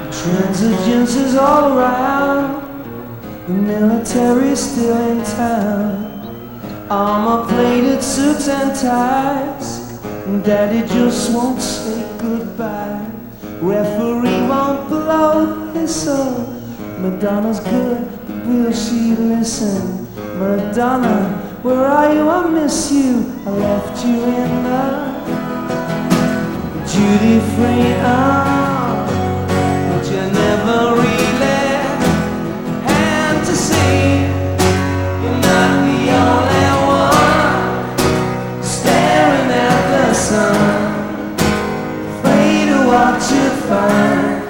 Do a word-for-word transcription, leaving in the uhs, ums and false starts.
Transigence is all around, the military's still in town. Armor-plated suits and ties, Daddy just won't say goodbye. Referee won't blow the whistle. Madonna's good, but will she listen? Madonna, where are you? I miss you. I left you in the duty-free arm, but you never really had to see. You're not the only one staring at the sun, afraid of what you find.